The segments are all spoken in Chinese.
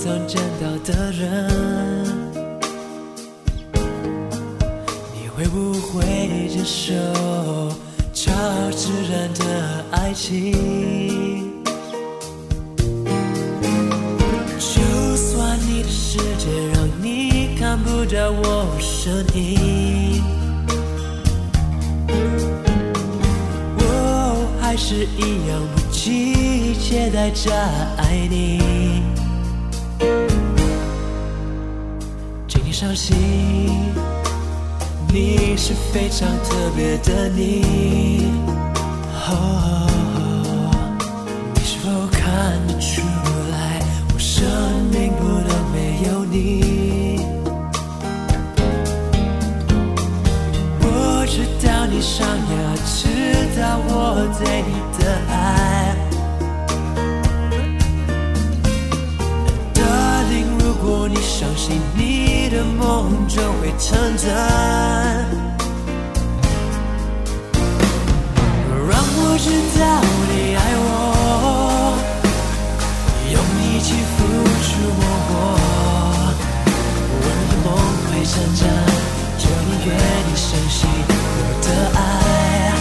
曾见到的人，你会不会接受超自然的爱情？就算你的世界让你看不到我身影，我还是一样不计期待着爱你。请你相信，你是非常特别的你。你是否看得出来，我生命不能没有你？我知道你想要知道我对你的爱。Darling， 如果你相信你的梦就会成真，让我知道你爱我，用力气付出我的梦会成真，只要你愿意相信我的爱。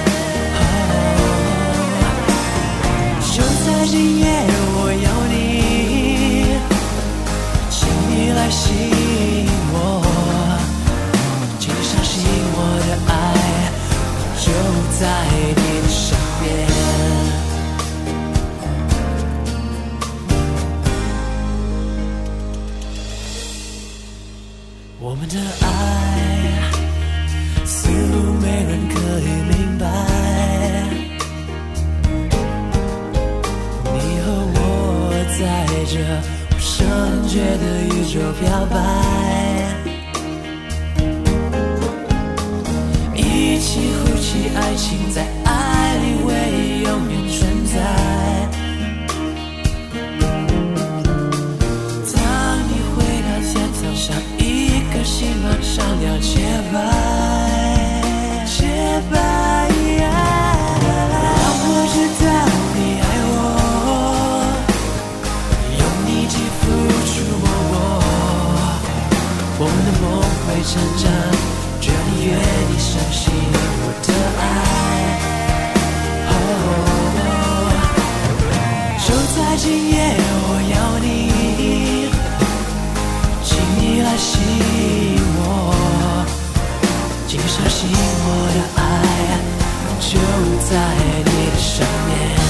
就在今夜我要你，请你来吸引我，请你相信我的爱就在你的身边。我们的爱似乎没人可以明白，你和我在这无声觉的宇宙飘摆，一起呼气，爱情在爱里会永远存在。当你回到天堂上，一颗心马上要洁白，洁白。让我知道你爱我，用力气付出我们的梦会成真，只要你愿意相信我的爱。就在今夜我要你，请你来吸引我，请相信我的爱就在你的身边。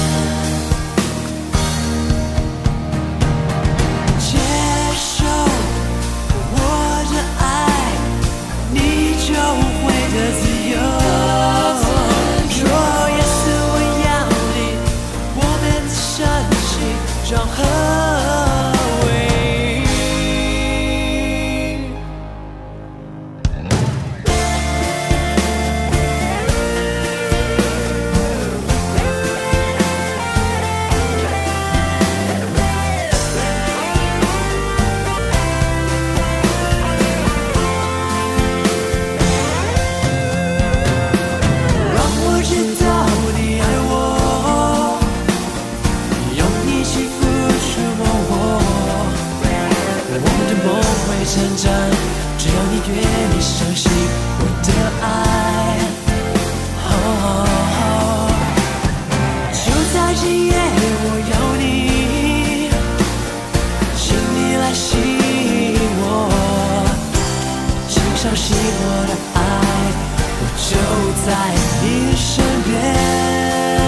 接受我的爱，你就会得自由。说 yes， 我要你，我们的深情将合为一。让我知道你爱我，用力气付出我们的梦会成真，只要你愿意相信我的爱。就在今夜我要你，请你来吸引我，请相信我的爱，我就在你身边。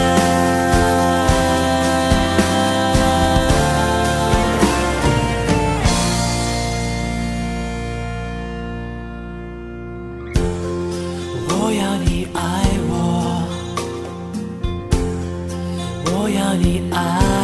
我要你爱我，我要你爱